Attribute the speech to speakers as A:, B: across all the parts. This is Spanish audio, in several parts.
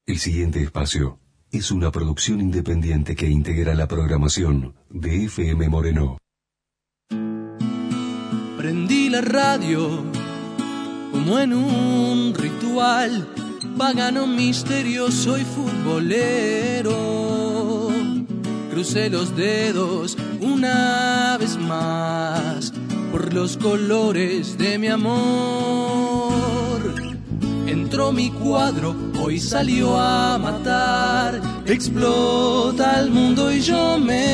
A: El siguiente espacio es una producción independiente que integra la programación de FM Moreno.
B: Prendí la radio como en un ritual pagano, misterioso y futbolero. Crucé los dedos una vez más por los colores de mi amor. Entró mi cuadro, hoy salió a matar. Explota el mundo y yo me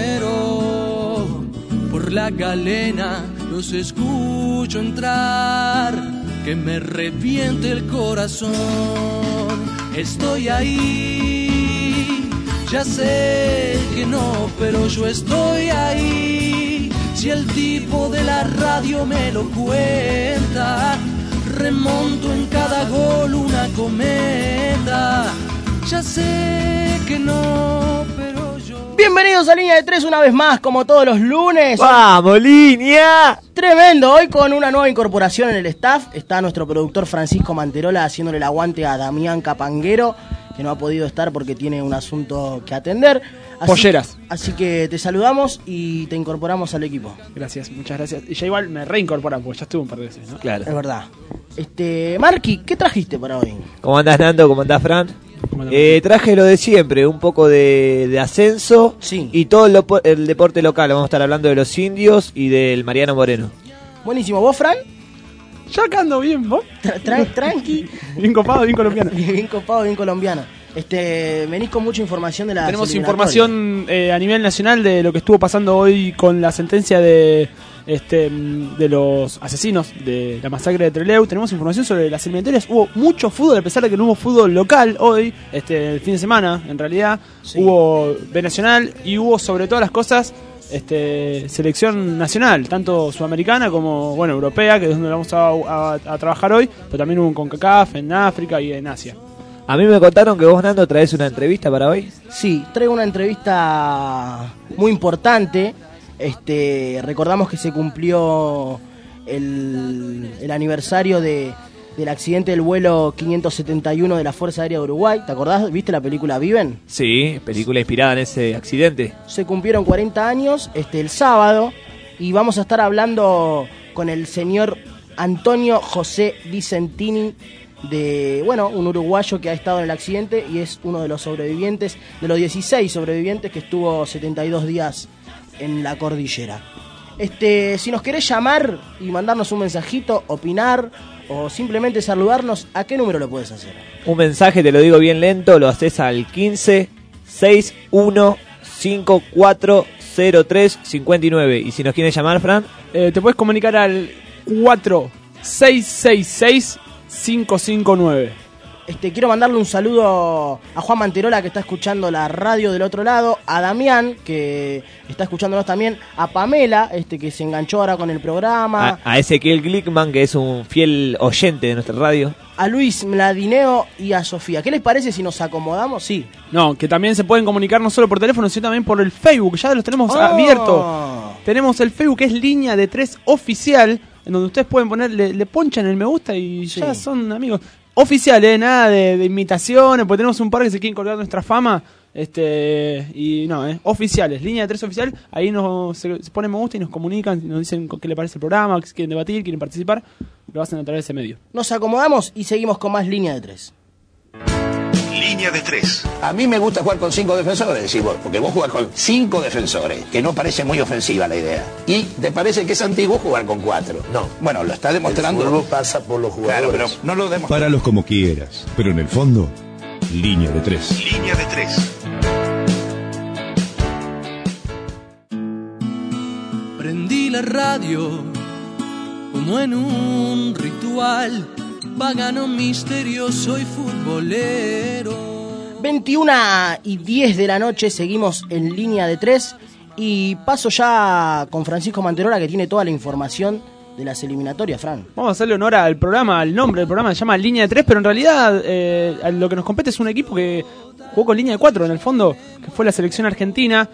B: muero. Por la galena los escucho entrar, que me reviente el corazón. Estoy ahí, ya sé que no, pero yo estoy ahí. Si el tipo de la radio me lo cuenta, remonto en cada gol una cometa. Ya sé que no, pero yo...
C: Bienvenidos a Línea de 3 una vez más, como todos los lunes.
D: ¡Vamos, Línea!
C: Tremendo, hoy con una nueva incorporación en el staff. Está nuestro productor Francisco Manterola haciéndole el aguante a Damián Capanguero, que no ha podido estar porque tiene un asunto que atender.
D: Polleras.
C: Así que te saludamos y te incorporamos al equipo.
D: Gracias, muchas gracias. Y ya igual me reincorporan, porque ya estuve un par de veces, ¿no? Claro.
C: Es verdad. Marqui, ¿qué trajiste para hoy?
E: ¿Cómo andás, Nando? ¿Cómo andás, Fran? Traje lo de siempre, un poco de ascenso,
C: sí,
E: y todo el deporte local. Vamos a estar hablando de los indios y del Mariano Moreno.
C: Buenísimo. ¿Vos, Fran?
D: Yo acá ando bien, ¿vos?
C: Tranqui.
D: Bien copado, bien colombiano.
C: Bien copado, bien colombiano. Venís con mucha información de la...
D: Tenemos información a nivel nacional de lo que estuvo pasando hoy con la sentencia de los asesinos de la masacre de Trelew. Tenemos información sobre las eliminatorias. Hubo mucho fútbol, a pesar de que no hubo fútbol local hoy, el fin de semana, en realidad. Sí. Hubo B Nacional y hubo, sobre todas las cosas, selección nacional, tanto sudamericana como, bueno, europea, que es donde vamos a trabajar hoy, pero también hubo un CONCACAF en África y en Asia.
E: A mí me contaron que vos, Nando, traes una entrevista para hoy.
C: Sí, traigo una entrevista muy importante. Recordamos que se cumplió el aniversario del accidente del vuelo 571 de la Fuerza Aérea de Uruguay. ¿Te acordás? ¿Viste la película Viven?
E: Sí, película inspirada en ese accidente. Se
C: cumplieron 40 años el sábado y vamos a estar hablando con el señor Antonio José Vicentini, un uruguayo que ha estado en el accidente y es uno de los sobrevivientes, de los 16 sobrevivientes que estuvo 72 días en la cordillera. Si nos querés llamar y mandarnos un mensajito, opinar o simplemente saludarnos, ¿a qué número lo puedes hacer?
E: Un mensaje, te lo digo bien lento, lo haces al 15 61 54 03 59. Y si nos quieres llamar, Fran,
D: te puedes comunicar al 4666 559.
C: Quiero mandarle un saludo a Juan Manterola, que está escuchando la radio del otro lado, a Damián, que está escuchándonos también, a Pamela, que se enganchó ahora con el programa,
E: a Ezequiel Glickman, que es un fiel oyente de nuestra radio,
C: a Luis Mladineo y a Sofía. ¿Qué les parece si nos acomodamos? Sí.
D: No, que también se pueden comunicar no solo por teléfono, sino también por el Facebook. Ya los tenemos abierto. Tenemos el Facebook, que es Línea de 3 Oficial, en donde ustedes pueden poner, le ponchan el me gusta y ya son amigos. Oficial, nada de imitaciones, porque tenemos un par que se quieren colgar nuestra fama. Oficiales, Línea de 3 Oficial. Ahí se pone me gusta y nos comunican, nos dicen qué le parece el programa, qué quieren debatir, quieren participar. Lo hacen a través de ese medio.
C: Nos acomodamos y seguimos con más Línea de 3.
F: Línea de 3.
G: A mí me gusta jugar con 5 defensores, decís vos, porque vos jugás con 5 defensores, que no parece muy ofensiva la idea. Y te parece que es antiguo jugar con 4.
F: No.
G: Bueno, lo está demostrando.
F: El fútbol pasa por los jugadores.
G: Claro, pero no lo demostró.
H: Páralos como quieras, pero en el fondo, Línea de 3.
F: Línea de 3.
B: Prendí la radio como en un ritual pagano, misterioso y futbolero.
C: 21:10 de la noche, seguimos en Línea de 3 y paso ya con Francisco Manterola, que tiene toda la información de las eliminatorias, Fran.
D: Vamos a hacerle honor al programa, al nombre del programa, se llama Línea de 3, pero en realidad lo que nos compete es un equipo que jugó con línea de 4 en el fondo, que fue la selección argentina,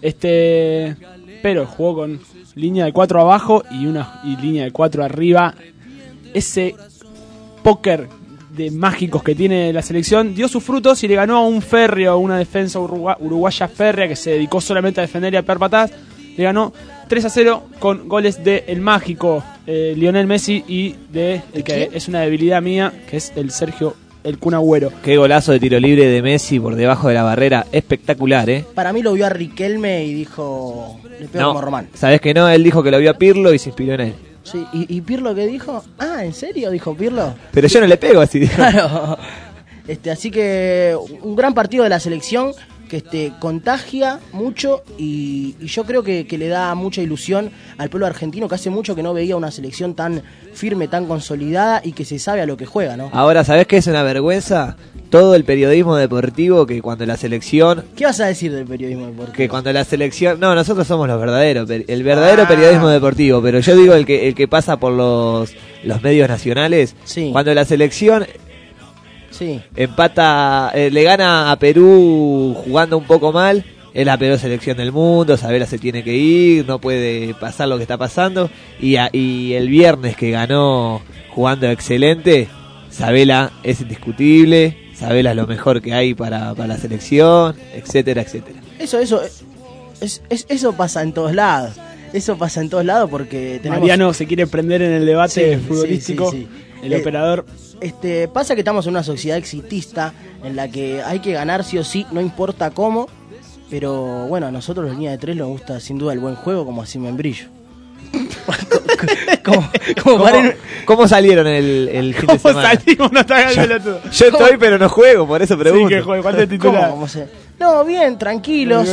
D: pero jugó con línea de 4 abajo y línea de 4 arriba. Ese póker mágicos que tiene la selección, dio sus frutos y le ganó a un férreo, a una defensa uruguaya férrea que se dedicó solamente a defender y a pegar patadas. Le ganó 3-0 con goles de el mágico Lionel Messi y de el que es una debilidad mía, que es el Sergio el Kun Agüero.
E: Qué golazo de tiro libre de Messi por debajo de la barrera, espectacular, ¿eh?
C: Para mí lo vio a Riquelme y dijo, le pego como Román.
E: ¿Sabés que no? Él dijo que lo vio a Pirlo y se inspiró en él.
C: Sí, ¿y Pirlo qué dijo? Ah, ¿en serio? Dijo Pirlo.
E: Pero yo no le pego así.
C: Claro. Así que un gran partido de la selección que contagia mucho y yo creo que le da mucha ilusión al pueblo argentino, que hace mucho que no veía una selección tan firme, tan consolidada y que se sabe a lo que juega, ¿no?
E: Ahora, ¿sabés qué es una vergüenza? Todo el periodismo deportivo que cuando la selección...
C: ¿Qué vas a decir del periodismo deportivo?
E: Que cuando la selección... No, nosotros somos los verdaderos, el verdadero periodismo deportivo, pero yo digo el que pasa por los medios nacionales.
C: Sí.
E: Cuando la selección...
C: Sí.
E: Empata, le gana a Perú jugando un poco mal, es la peor selección del mundo, Sabela se tiene que ir, no puede pasar lo que está pasando, y el viernes que ganó jugando excelente, Sabela es indiscutible, Sabela es lo mejor que hay para la selección, etcétera, etcétera.
C: Eso pasa en todos lados. Eso pasa en todos lados porque tenemos...
D: Mariano se quiere prender en el debate futbolístico.
C: Sí.
D: El operador.
C: Pasa que estamos en una sociedad exitista en la que hay que ganar sí o sí, no importa cómo. Pero bueno, a nosotros, la línea de 3, nos gusta sin duda el buen juego, como así membrillo.
E: ¿Cómo salieron el fin de semana?
D: ¿Cómo salimos? No está todo.
E: Yo estoy, pero no juego, por eso pregunto.
D: Sí, que juego. ¿Cuánto es titular?
C: No, bien, tranquilos.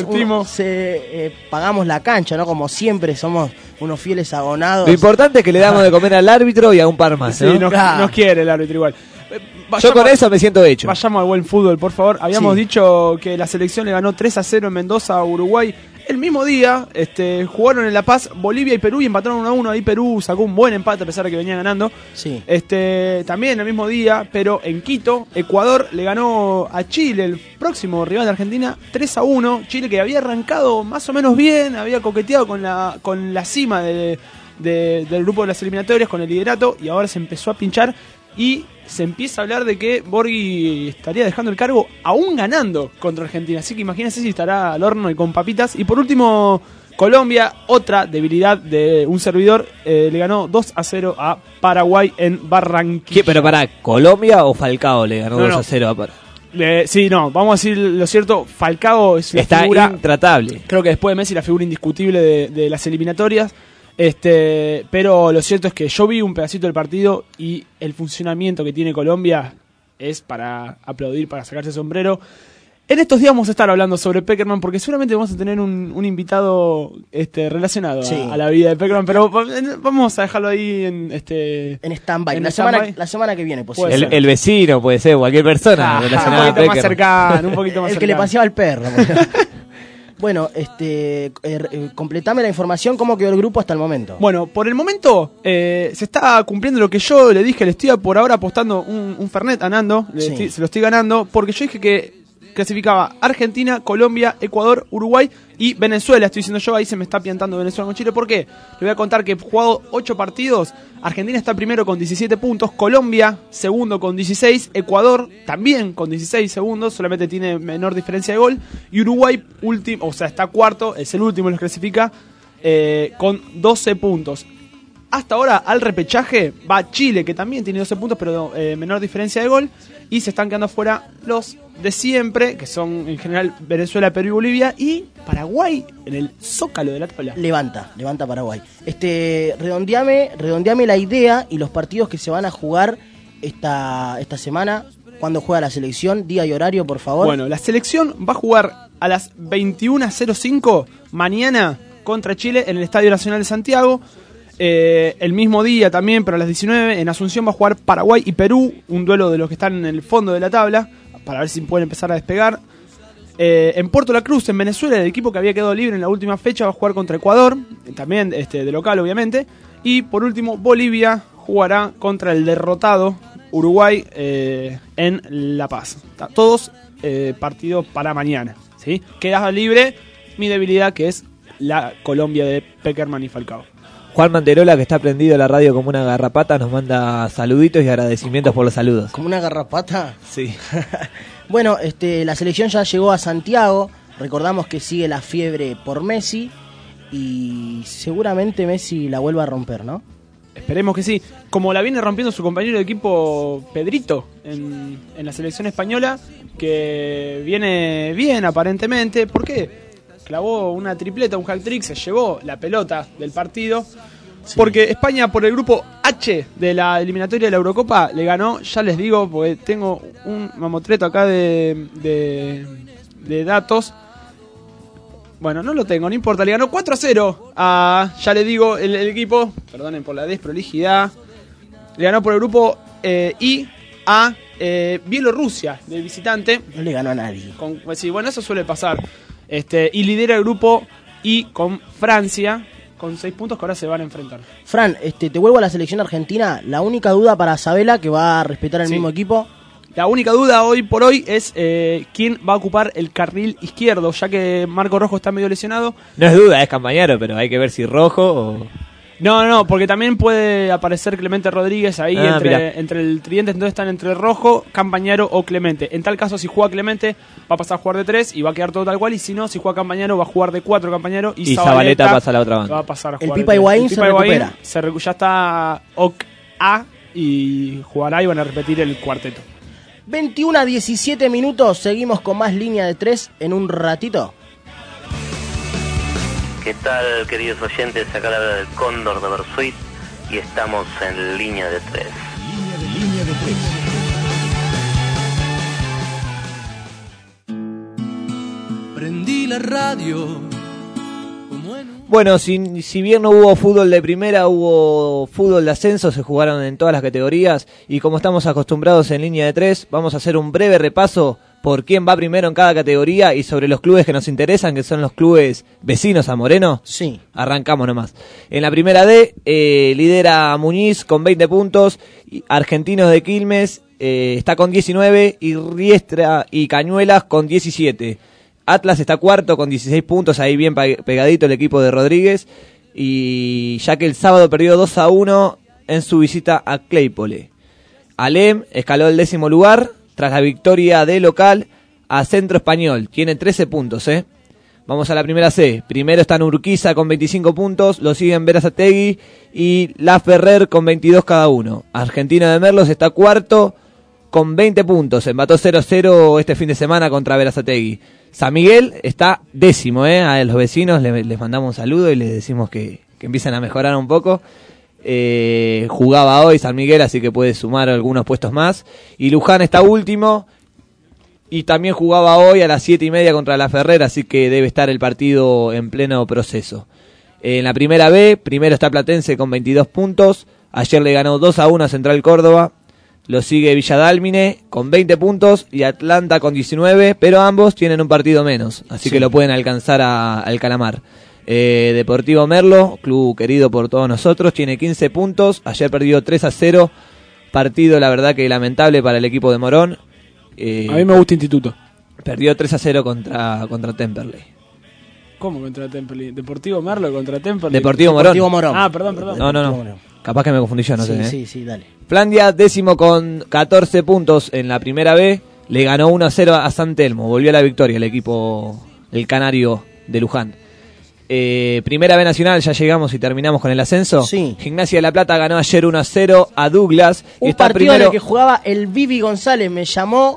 D: Pagamos
C: la cancha, ¿no? Como siempre, somos unos fieles abonados.
E: Lo importante es que le damos de comer al árbitro y a un par más, ¿no?
D: Sí, nos quiere el árbitro igual.
E: Yo con eso me siento hecho.
D: Vayamos al buen fútbol, por favor. Habíamos dicho que la selección le ganó 3-0 en Mendoza a Uruguay. El mismo día jugaron en La Paz Bolivia y Perú y empataron 1-1. Ahí Perú sacó un buen empate a pesar de que venía ganando.
C: Sí.
D: También el mismo día, pero en Quito, Ecuador le ganó a Chile, el próximo rival de Argentina, 3-1. Chile, que había arrancado más o menos bien, había coqueteado con la cima del grupo de las eliminatorias, con el liderato, y ahora se empezó a pinchar y se empieza a hablar de que Borghi estaría dejando el cargo aún ganando contra Argentina. Así que imagínense si estará al horno y con papitas. Y por último, Colombia, otra debilidad de un servidor, le ganó 2-0 a Paraguay en Barranquilla.
E: ¿Pero para Colombia o Falcao le ganó 2-0 a Paraguay?
D: Sí, no, vamos a decir lo cierto, Falcao es
E: una figura intratable.
D: Creo que después de Messi la figura indiscutible de las eliminatorias. Pero lo cierto es que yo vi un pedacito del partido y el funcionamiento que tiene Colombia es para aplaudir, para sacarse el sombrero. En estos días vamos a estar hablando sobre Pekerman porque seguramente vamos a tener un invitado relacionado a la vida de Pekerman, pero vamos a dejarlo ahí en
C: stand-by. La semana que viene,
E: posible. El vecino puede ser, cualquier persona relacionada
D: un poquito más cercano, un poquito más
C: el que le paseaba al perro. Bueno, completame la información, ¿cómo quedó el grupo hasta el momento?
D: Bueno, por el momento se está cumpliendo lo que yo le dije, le estoy por ahora apostando un Fernet a Nando, se lo estoy ganando, porque yo dije que clasificaba Argentina, Colombia, Ecuador, Uruguay y Venezuela. Estoy diciendo yo, ahí se me está piantando Venezuela con Chile. ¿Por qué? Le voy a contar que he jugado 8 partidos. Argentina está primero con 17 puntos, Colombia segundo con 16, Ecuador también con 16 segundos, solamente tiene menor diferencia de gol, y Uruguay último, o sea, está cuarto, es el último, los clasifica con 12 puntos. Hasta ahora al repechaje va Chile, que también tiene 12 puntos, pero menor diferencia de gol. Y se están quedando fuera los de siempre, que son en general Venezuela, Perú y Bolivia. Y Paraguay en el zócalo de la tabla.
C: Levanta Paraguay. Redondeame la idea y los partidos que se van a jugar esta semana. ¿Cuándo juega la selección? Día y horario, por favor.
D: Bueno, la selección va a jugar a las 21:05 mañana contra Chile en el Estadio Nacional de Santiago. El mismo día también, pero a las 19 en Asunción va a jugar Paraguay y Perú, un duelo de los que están en el fondo de la tabla, para ver si pueden empezar a despegar. En Puerto La Cruz, en Venezuela, el equipo que había quedado libre en la última fecha va a jugar contra Ecuador, también de local obviamente. Y por último, Bolivia jugará contra el derrotado Uruguay en La Paz. Todos partidos para mañana, ¿sí? Queda libre mi debilidad, que es la Colombia de Pekerman y Falcao.
E: Juan Manterola, que está prendido a la radio como una garrapata, nos manda saluditos y agradecimientos por los saludos.
C: ¿Como una garrapata?
E: Sí.
C: Bueno, la selección ya llegó a Santiago. Recordamos que sigue la fiebre por Messi. Y seguramente Messi la vuelva a romper, ¿no?
D: Esperemos que sí. Como la viene rompiendo su compañero de equipo Pedrito en la selección española, que viene bien aparentemente. ¿Por qué? Clavó una tripleta, un hat-trick, se llevó la pelota del partido. Sí. Porque España, por el grupo H de la eliminatoria de la Eurocopa, le ganó, ya les digo, porque tengo un mamotreto acá de datos. Bueno, no lo tengo, no importa, le ganó 4-0 a, ya le digo, el equipo, perdonen por la desprolijidad, le ganó por el grupo I a Bielorrusia, del visitante.
C: No le ganó a nadie.
D: Sí, bueno, eso suele pasar. Y lidera el grupo I con Francia, con 6 puntos que ahora se van a enfrentar.
C: Fran, te vuelvo a la selección argentina. La única duda para Sabela, que va a respetar el mismo equipo.
D: La única duda hoy por hoy es quién va a ocupar el carril izquierdo, ya que Marco Rojo está medio lesionado.
E: No es duda, es Campañaro, pero hay que ver si Rojo o...
D: No, porque también puede aparecer Clemente Rodríguez ahí entre el tridente, entonces están entre Rojo, Campañaro o Clemente. En tal caso, si juega Clemente, va a pasar a jugar de 3 y va a quedar todo tal cual, y si no, si juega Campañaro, va a jugar de 4 Campañaro y
E: Zabaleta pasa a la otra banda.
D: Va a pasar a jugar
C: el Pipa Higuaín se recupera.
D: Ya está OK-A y jugará y van a repetir el cuarteto.
C: 21-17 minutos, seguimos con más línea de 3 en un ratito.
I: ¿Qué tal, queridos oyentes? Acá la habla del Cóndor de Bersuit y estamos en línea de 3.
H: Línea de 3.
B: Prendí la radio.
E: Bueno, si bien no hubo fútbol de primera, hubo fútbol de ascenso, se jugaron en todas las categorías y como estamos acostumbrados en línea de 3, vamos a hacer un breve repaso por quién va primero en cada categoría y sobre los clubes que nos interesan, que son los clubes vecinos a Moreno.
C: Sí.
E: Arrancamos nomás. En la primera D, lidera Muñiz con 20 puntos, Argentinos de Quilmes está con 19 y Riestra y Cañuelas con 17. Atlas está cuarto con 16 puntos, ahí bien pegadito el equipo de Rodríguez, y ya que el sábado perdió 2-1 en su visita a Claypole. Alem escaló el 10º lugar tras la victoria de local a Centro Español, tiene 13 puntos. Vamos a la primera C, primero está Urquiza con 25 puntos, lo siguen Berazategui y La Ferrer con 22 cada uno. Argentino de Merlos está cuarto con 20 puntos, empató 0-0 este fin de semana contra Berazategui. San Miguel está 10º, a los vecinos les mandamos un saludo y les decimos que empiecen a mejorar un poco. Jugaba hoy San Miguel, así que puede sumar algunos puestos más. Y Luján está último y también jugaba hoy a las 7:30 contra La Ferrer, así que debe estar el partido en pleno proceso. En la primera B, primero está Platense con 22 puntos, ayer le ganó 2-1 a Central Córdoba. Lo sigue Villadálmine con 20 puntos y Atlanta con 19, pero ambos tienen un partido menos, así que lo pueden alcanzar al Calamar. Deportivo Merlo, club querido por todos nosotros, tiene 15 puntos, ayer perdió 3-0, partido la verdad que lamentable para el equipo de Morón.
D: A mí me gusta Instituto.
E: Perdió 3-0 contra Temperley.
D: ¿Cómo contra Temperley? ¿Deportivo Merlo contra Temperley?
E: Deportivo Morón.
D: Ah, perdón.
E: No. Capaz que me confundí yo, no sé.
C: Sí, dale.
E: Flandia, 10º con 14 puntos en la primera B, le ganó 1-0 a San Telmo, volvió a la victoria el equipo, el canario de Luján. Primera B nacional, ya llegamos y terminamos con el ascenso.
C: Sí.
E: Gimnasia de La Plata ganó ayer 1-0 a Douglas.
C: Un
E: y está
C: partido
E: primero...
C: en el que jugaba el Vivi González, me llamó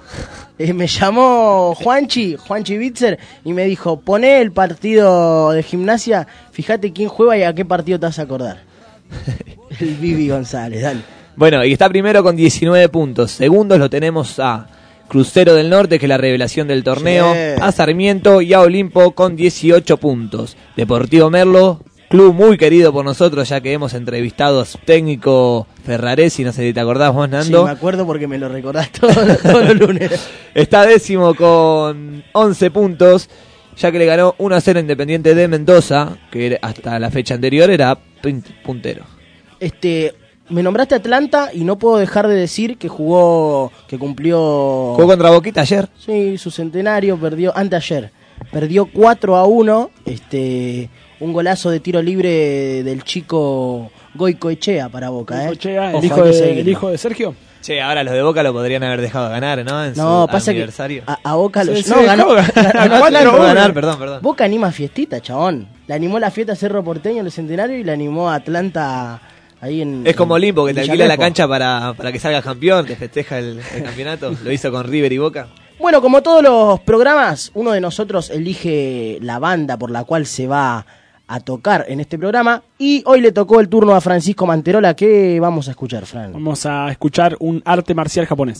C: Juanchi Bitzer y me dijo, poné el partido de Gimnasia, fíjate quién juega y a qué partido te vas a acordar. El Vivi González, dale.
E: Bueno, y está primero con 19 puntos. Segundos lo tenemos a Crucero del Norte, que es la revelación del torneo, a Sarmiento y a Olimpo con 18 puntos. Deportivo Merlo, club muy querido por nosotros, ya que hemos entrevistado a su técnico Ferraresi, no sé si te acordás vos, Nando.
C: Sí, me acuerdo porque me lo recordás todos los lunes.
E: Está 10º con 11 puntos, ya que le ganó 1-0 Independiente de Mendoza, que hasta la fecha anterior era puntero.
C: Me nombraste Atlanta y no puedo dejar de decir que jugó
E: contra Boquita ayer.
C: Sí, su centenario, perdió 4-1, un golazo de tiro libre del chico Goicoechea para Boca.
D: Goicoechea,
C: Ojo,
D: el hijo de Sergio.
E: Che, ahora los de Boca lo podrían haber dejado ganar, ¿no? En
C: pasa
E: aniversario.
C: Que a Boca lo
D: ganó.
E: Perdón.
C: Boca anima fiestita, chabón. Le animó la fiesta a Cerro Porteño en el Centenario y le animó a Atlanta ahí en...
E: Es como Olimpo, que te alquila la
C: Villarejo.
E: cancha para que salga campeón, te festeja el campeonato. Lo hizo con River y Boca.
C: Bueno, como todos los programas, uno de nosotros elige la banda por la cual se va a tocar en este programa, y hoy le tocó el turno a Francisco Manterola. ¿Qué vamos a escuchar, Fran?
D: Vamos a escuchar un arte marcial japonés.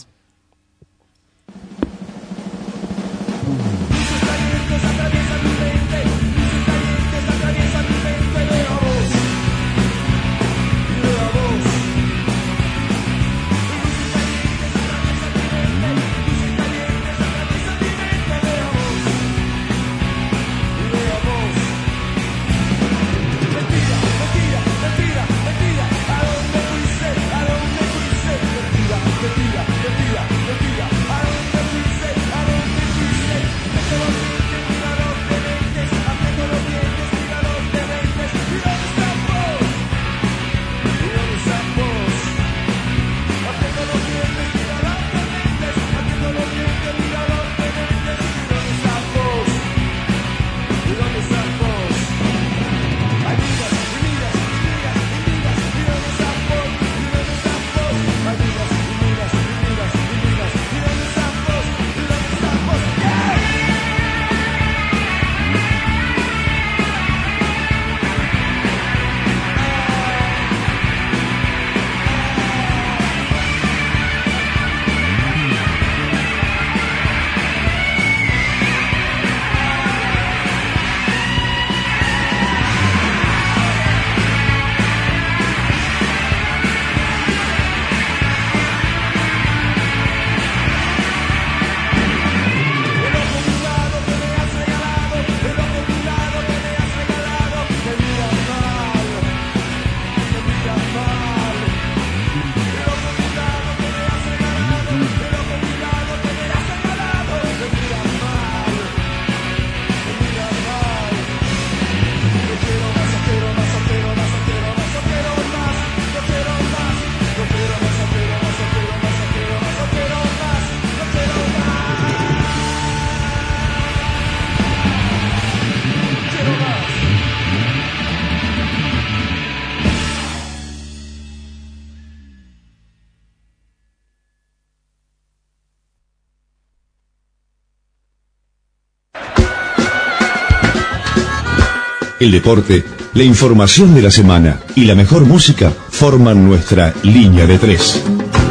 H: El deporte, la información de la semana y la mejor música forman nuestra línea de tres.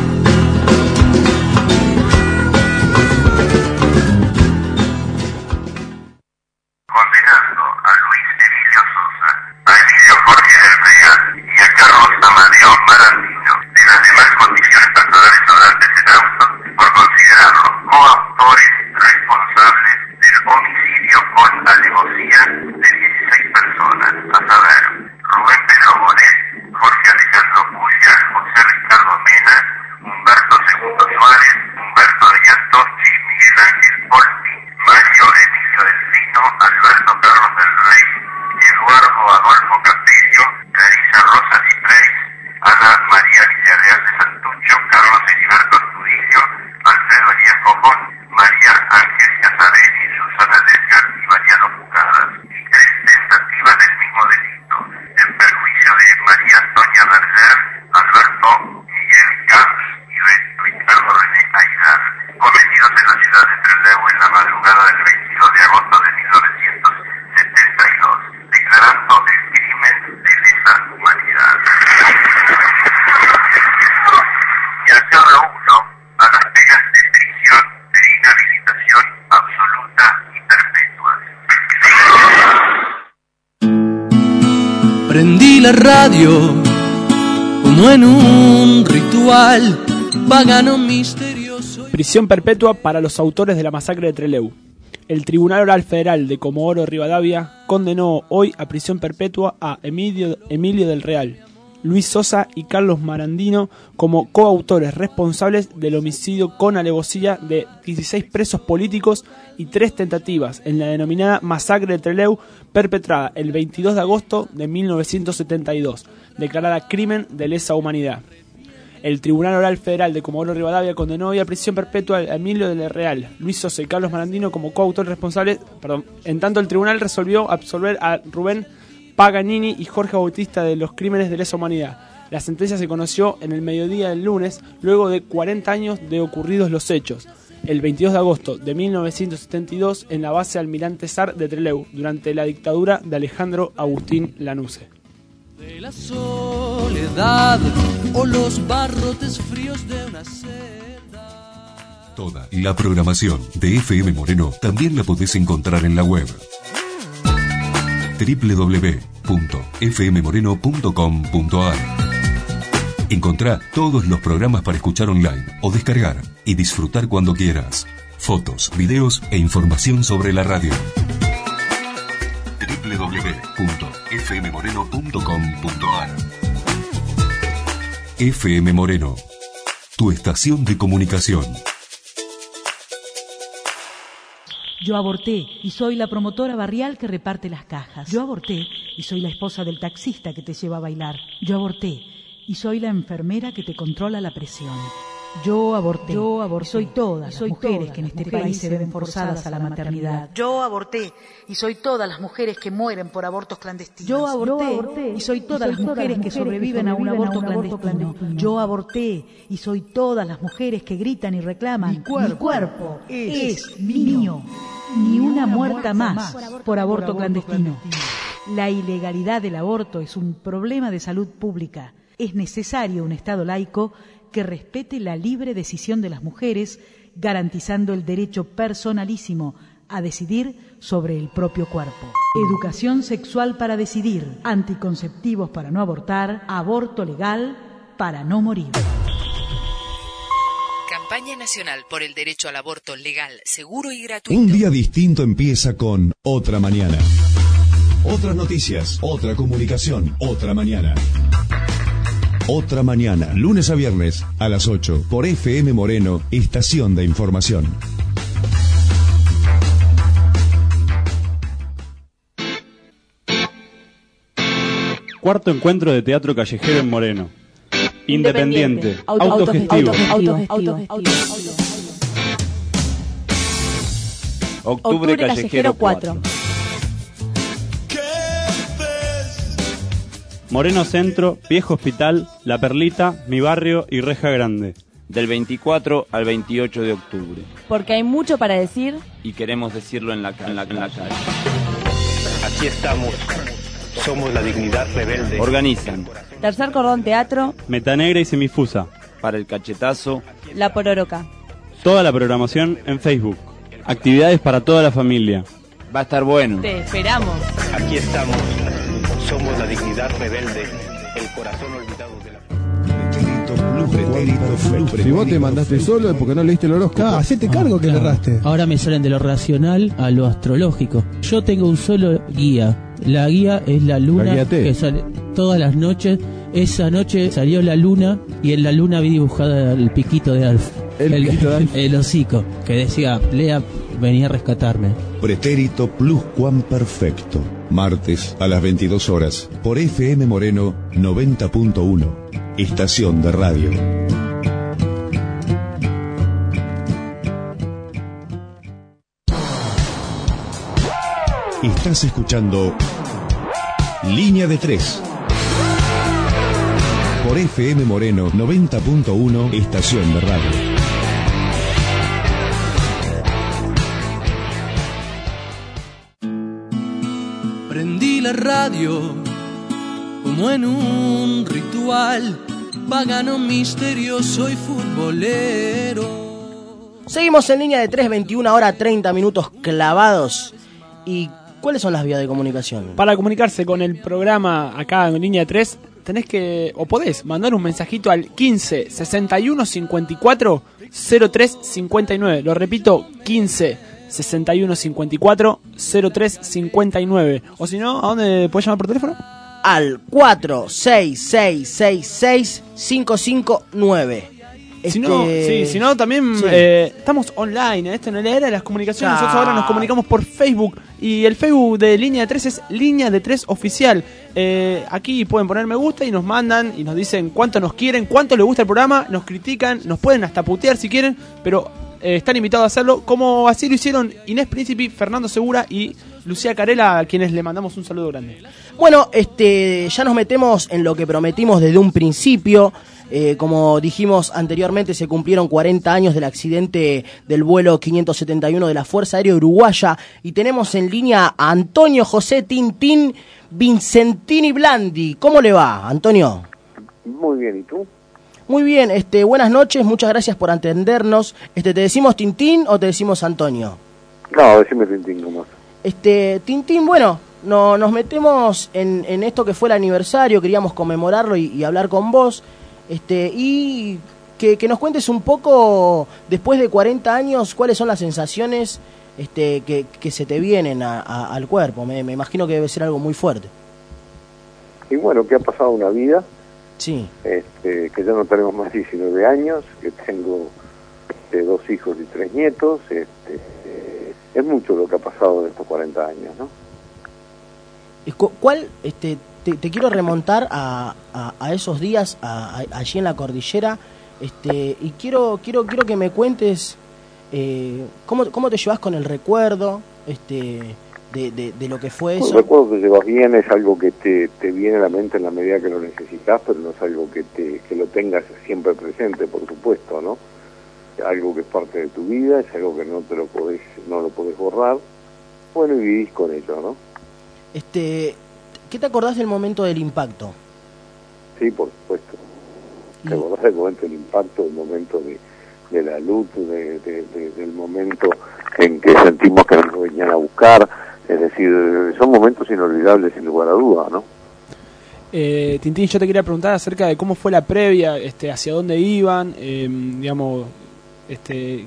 F: Condenando a Luis Emilio Sosa, a Emilio Jorge del Real y a Carlos Amadeo Marantino de las demás condiciones personales sobrantes en auto por considerarlos coautores responsables del homicidio con alevosía de 16 personas, a saber, Rubén Pedro Bonet, Jorge Alejandro Puya, José Ricardo Mena, Humberto Segundo Suárez, Humberto Ariantochi, Miguel Ángel Olmi, Mario Emilio Delfino, Alberto Carlos del Rey, Eduardo Adolfo Capello, Clarisa Rosa Ciprés, Ana María Villarreal de Santucho, Carlos Heriberto Astudillo, Alfredo Elías Cojón, María Angélica Sabeni, Susana Delgar y Mariano Pucadas, y 3 tentativas del mismo delito, en perjuicio de María Antonia Berger, Alberto Miguel Camps y Ricardo René Aidar, cometidos en la ciudad de Trelew en la madrugada del 22 de agosto de 1972, declarando el crimen de lesa humanidad. Y al hacerlo uno a las penas de prisión de inhabilitación absoluta y perpetua.
B: Prendí la radio como en un ritual pagano misterioso.
D: Prisión perpetua para los autores de la masacre de Trelew. El Tribunal Oral Federal de Comodoro Rivadavia condenó hoy a prisión perpetua a Emilio del Real Luis Sosa y Carlos Marandino como coautores responsables del homicidio con alevosía de 16 presos políticos y 3 tentativas en la denominada Masacre de Trelew, perpetrada el 22 de agosto de 1972, declarada crimen de lesa humanidad. El Tribunal Oral Federal de Comodoro Rivadavia condenó hoy a prisión perpetua a Emilio del Real, Luis Sosa y Carlos Marandino como coautores responsables. En tanto, el tribunal resolvió absolver a Rubén Paganini y Jorge Bautista de los crímenes de lesa humanidad. La sentencia se conoció en el mediodía del lunes, luego de 40 años de ocurridos los hechos, el 22 de agosto de 1972 en la base Almirante Sar de Trelew, durante la dictadura de Alejandro Agustín Lanusse.
B: De la soledad o los barrotes fríos de una celda.
A: Toda la programación de FM Moreno también la podés encontrar en la web www.fmmoreno.com.ar. Encontrá todos los programas para escuchar online o descargar y disfrutar cuando quieras. Fotos, videos e información sobre la radio. www.fmmoreno.com.ar. FM Moreno, tu estación de comunicación.
J: Yo aborté y soy la promotora barrial que reparte las cajas. Yo aborté y soy la esposa del taxista que te lleva a bailar. Yo aborté y soy la enfermera que te controla la presión. Yo aborté. Soy todas las mujeres que en este país se ven forzadas a la maternidad. Yo aborté y soy todas las mujeres que mueren por abortos clandestinos. Yo aborté y soy todas las mujeres que sobreviven a un aborto clandestino. Yo aborté y soy todas las mujeres que gritan y reclaman: mi cuerpo es mío. Ni una muerta más por aborto clandestino. La ilegalidad del aborto es un problema de salud pública. Es necesario un Estado laico que respete la libre decisión de las mujeres, garantizando el derecho personalísimo a decidir sobre el propio cuerpo. Educación sexual para decidir, anticonceptivos para no abortar, aborto legal para no morir.
K: Campaña Nacional por el Derecho al Aborto Legal, Seguro y Gratuito.
H: Un día distinto empieza con Otra Mañana. Otras noticias, otra comunicación, otra mañana. Otra Mañana, lunes a viernes a las 8 por FM Moreno, estación de información.
L: Cuarto encuentro de teatro callejero en Moreno. Independiente, autogestivo.
M: Octubre Callejero 4.
L: Moreno Centro, Viejo Hospital, La Perlita, Mi Barrio y Reja Grande.
N: Del 24 al 28 de octubre.
M: Porque hay mucho para decir.
N: Y queremos decirlo en la calle.
O: Aquí estamos. Somos la dignidad rebelde.
N: Organizan
M: Tercer Cordón Teatro,
L: Metanegra y Semifusa.
N: Para el Cachetazo,
M: La Pororoca.
L: Toda la programación en Facebook. Actividades para toda la familia.
N: Va a estar bueno.
M: Te esperamos.
O: Aquí estamos. Somos la dignidad rebelde, el corazón olvidado de la...
P: Si vos te mandaste solo es porque no leíste el horóscopo.
Q: Hacete cargo que le erraste. Ahora me salen de lo racional a lo astrológico. Yo tengo un solo guía. La guía es la luna que sale todas las noches. Esa noche salió la luna y en la luna vi dibujada el piquito de Alf. El hocico que decía: Lea, venía a rescatarme.
H: Pretérito pluscuamperfecto. Martes a las 22 horas por FM Moreno 90.1. Estación de radio. Estás escuchando Línea de 3 por FM Moreno 90.1. Estación de radio.
B: Prendí la radio como en un ritual pagano, misterioso y futbolero.
C: Seguimos en Línea de 3, 21 horas 30 minutos clavados. ¿Y cuáles son las vías de comunicación?
D: Para comunicarse con el programa acá en Línea de 3, tenés que, o podés, mandar un mensajito al 15 61 54 03 59. Lo repito, 15 61 54 03 59. O si no, ¿a dónde podés llamar por teléfono?
C: al 46666559.
D: Si no, también estamos online. Esto en la era de las comunicaciones. Nosotros ahora nos comunicamos por Facebook. Y el Facebook de Línea de 3 es Línea de 3 Oficial. Aquí pueden poner me gusta y nos mandan y nos dicen cuánto nos quieren, cuánto les gusta el programa. Nos critican, nos pueden hasta putear si quieren. Pero están invitados a hacerlo, como así lo hicieron Inés Príncipe, Fernando Segura y Lucía Carela, a quienes le mandamos un saludo grande.
C: Bueno, ya nos metemos en lo que prometimos desde un principio. Como dijimos anteriormente, se cumplieron 40 años del accidente del vuelo 571 de la Fuerza Aérea Uruguaya y tenemos en línea a Antonio José Tintín Vincentini Blandi. ¿Cómo le va, Antonio?
R: Muy bien, ¿y tú?
C: Muy bien, buenas noches, muchas gracias por atendernos. ¿Te decimos Tintín o te decimos Antonio?
R: No, decime Tintín nomás.
C: Tintín, bueno, nos metemos en esto que fue el aniversario, queríamos conmemorarlo y hablar con vos. Y que nos cuentes un poco, después de 40 años, cuáles son las sensaciones que se te vienen al cuerpo. Me imagino que debe ser algo muy fuerte.
R: Y bueno, que ha pasado una vida.
C: Sí.
R: Que ya no tenemos más 19 años, que tengo 2 hijos y 3 nietos. Es mucho lo que ha pasado en estos 40 años, ¿no?
C: ¿Cuál, te quiero remontar a esos días allí en la cordillera, y quiero que me cuentes cómo te llevas con el recuerdo de lo que fue eso.
R: El recuerdo que llevas bien es algo que te viene a la mente en la medida que lo necesitas, pero no es algo que lo tengas siempre presente, por supuesto, ¿no? Algo que es parte de tu vida, es algo que no lo podés borrar. Bueno, y vivís con ello, ¿no?
C: ¿Qué te acordás del momento del impacto?
R: Sí, por supuesto. ¿Te acordás del momento del impacto, del momento de la luz, del momento en que sentimos que nos venían a buscar? Es decir, son momentos inolvidables sin lugar a duda, ¿no?
D: Tintín, yo te quería preguntar acerca de cómo fue la previa, hacia dónde iban, digamos, de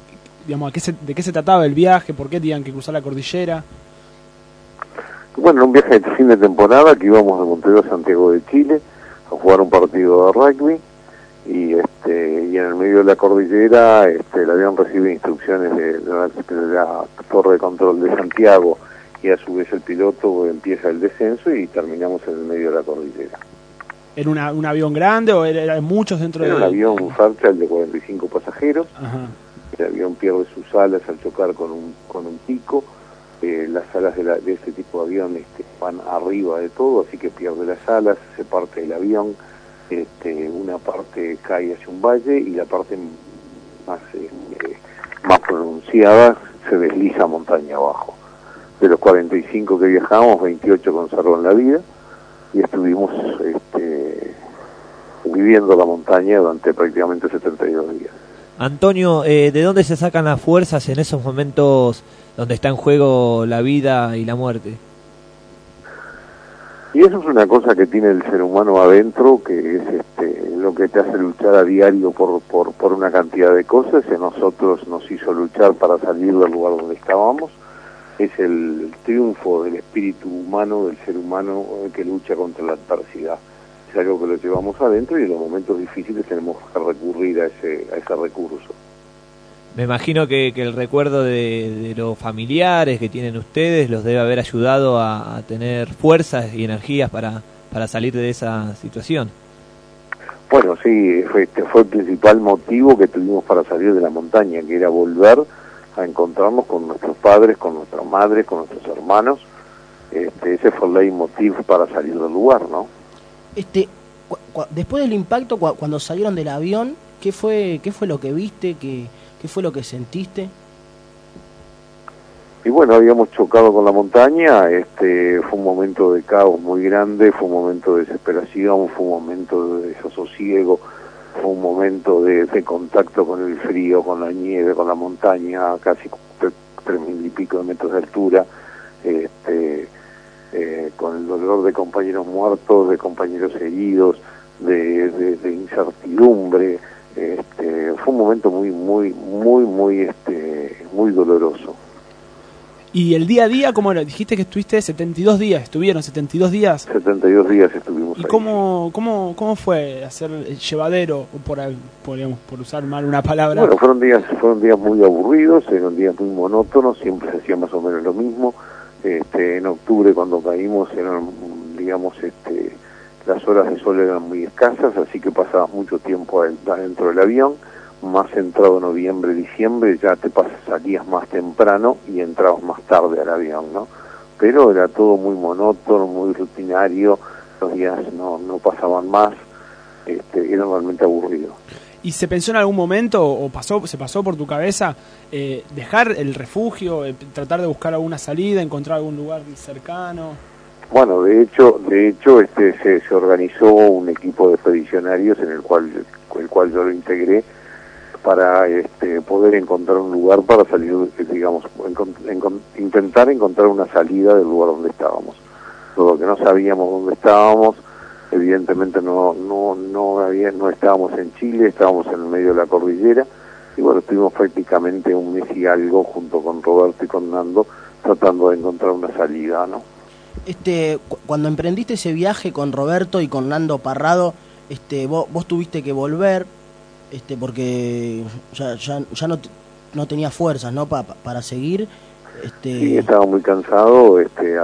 D: qué se trataba el viaje, por qué tenían que cruzar la cordillera.
R: Bueno, un viaje de fin de temporada que íbamos de Montevideo a Santiago de Chile a jugar un partido de rugby y en el medio de la cordillera el avión recibe instrucciones de la torre de control de Santiago y a su vez el piloto empieza el descenso y terminamos en el medio de la cordillera.
D: ¿Era un avión grande o eran muchos dentro
R: Era un avión Fairchild de 45 pasajeros. Ajá. El avión pierde sus alas al chocar con un pico. Las alas de este tipo de avión van arriba de todo, así que pierde las alas, se parte el avión, una parte cae hacia un valle y la parte más pronunciada se desliza montaña abajo. De los 45 que viajamos, 28 conservan la vida y estuvimos viviendo la montaña durante prácticamente 72 días.
E: Antonio, ¿de dónde se sacan las fuerzas en esos momentos donde está en juego la vida y la muerte?
R: Y eso es una cosa que tiene el ser humano adentro, que es lo que te hace luchar a diario por una cantidad de cosas. Y a nosotros nos hizo luchar para salir del lugar donde estábamos. Es el triunfo del espíritu humano, del ser humano que lucha contra la adversidad. Es algo que lo llevamos adentro y en los momentos difíciles tenemos que recurrir a ese recurso.
E: Me imagino que el recuerdo de los familiares que tienen ustedes los debe haber ayudado a tener fuerzas y energías para salir de esa situación.
R: Bueno, sí, fue el principal motivo que tuvimos para salir de la montaña, que era volver a encontrarnos con nuestros padres, con nuestras madres, con nuestros hermanos. Ese fue el leitmotiv para salir del lugar, ¿no?
C: Después del impacto, cuando salieron del avión, ¿qué fue lo que viste? ¿Qué fue lo que sentiste?
R: Y bueno, habíamos chocado con la montaña, fue un momento de caos muy grande, fue un momento de desesperación, fue un momento de desasosiego, fue un momento de contacto con el frío, con la nieve, con la montaña, casi 3.000 y pico de metros de altura, con el dolor de compañeros muertos, de compañeros heridos, de incertidumbre. Fue un momento muy doloroso.
D: ¿Y el día a día cómo era? Dijiste que estuviste 72 días, ¿estuvieron 72 días?
R: 72 días estuvimos
D: ¿Y
R: ahí.
D: cómo fue hacer el llevadero, por usar mal una palabra?
R: Bueno, fueron días muy aburridos, eran días muy monótonos, siempre se hacía más o menos lo mismo. En octubre cuando caímos eran, digamos, las horas de sol eran muy escasas, así que pasabas mucho tiempo adentro del avión. Más entrado noviembre, diciembre, ya salías más temprano y entrabas más tarde al avión, ¿no? Pero era todo muy monótono, muy rutinario, los días no pasaban más, era realmente aburrido.
D: ¿Y se pensó en algún momento, o se pasó por tu cabeza, dejar el refugio, tratar de buscar alguna salida, encontrar algún lugar cercano?
R: Bueno, de hecho se organizó un equipo de expedicionarios en el cual yo lo integré, para poder encontrar un lugar para salir, digamos, intentar encontrar una salida del lugar donde estábamos. Todo que no sabíamos dónde estábamos, evidentemente no estábamos en Chile, estábamos en el medio de la cordillera, y bueno, estuvimos prácticamente un mes y algo junto con Roberto y con Nando tratando de encontrar una salida, ¿no?
C: Cuando emprendiste ese viaje con Roberto y con Nando Parrado, vos tuviste que volver, porque ya no tenía fuerzas, ¿no? Para seguir.
R: Sí, estaba muy cansado,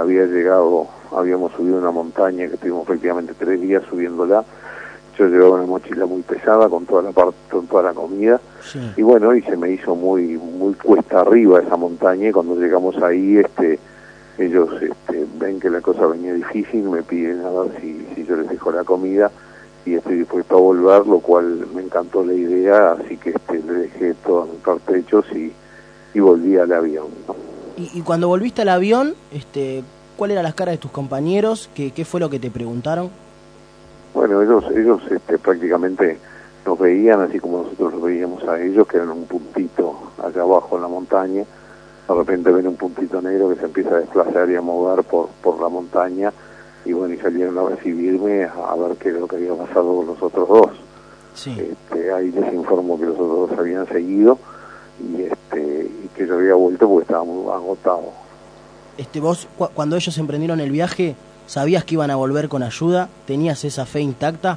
R: habíamos subido una montaña que estuvimos prácticamente 3 días subiéndola. Yo llevaba una mochila muy pesada con toda la comida, sí. Y bueno, y se me hizo muy cuesta arriba esa montaña, y cuando llegamos ahí, ellos ven que la cosa venía difícil, me piden a ver si yo les dejo la comida, y estoy dispuesto a volver, lo cual me encantó la idea, así que le dejé todos mis pertrechos y volví al avión, ¿no?
C: Y cuando volviste al avión, ¿cuál era las caras de tus compañeros? ¿Qué fue lo que te preguntaron?
R: Bueno, ellos prácticamente nos veían así como nosotros los veíamos a ellos, que eran un puntito allá abajo en la montaña. De repente ven un puntito negro que se empieza a desplazar y a mover por la montaña, y bueno, y salieron a recibirme a ver qué es lo que había pasado con los otros dos. Sí. Ahí les informo que los otros dos habían seguido y que yo había vuelto porque estaba muy agotado.
C: Vos, cuando ellos emprendieron el viaje, ¿sabías que iban a volver con ayuda? ¿Tenías esa fe intacta?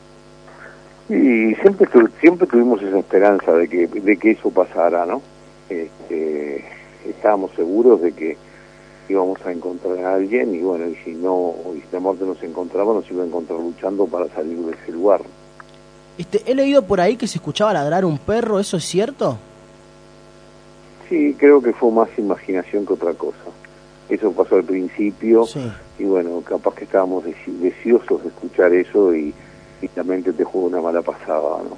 R: Y siempre tuvimos esa esperanza de que eso pasara, ¿no? Estábamos seguros de que íbamos a encontrar a alguien, y bueno, y si la muerte nos encontraba, nos iba a encontrar luchando para salir de ese lugar.
C: He leído por ahí que se escuchaba ladrar un perro, ¿eso es cierto?
R: Sí, creo que fue más imaginación que otra cosa. Eso pasó al principio, sí. Y bueno, capaz que estábamos deseosos de escuchar eso, y también te jugó una mala pasada, ¿no?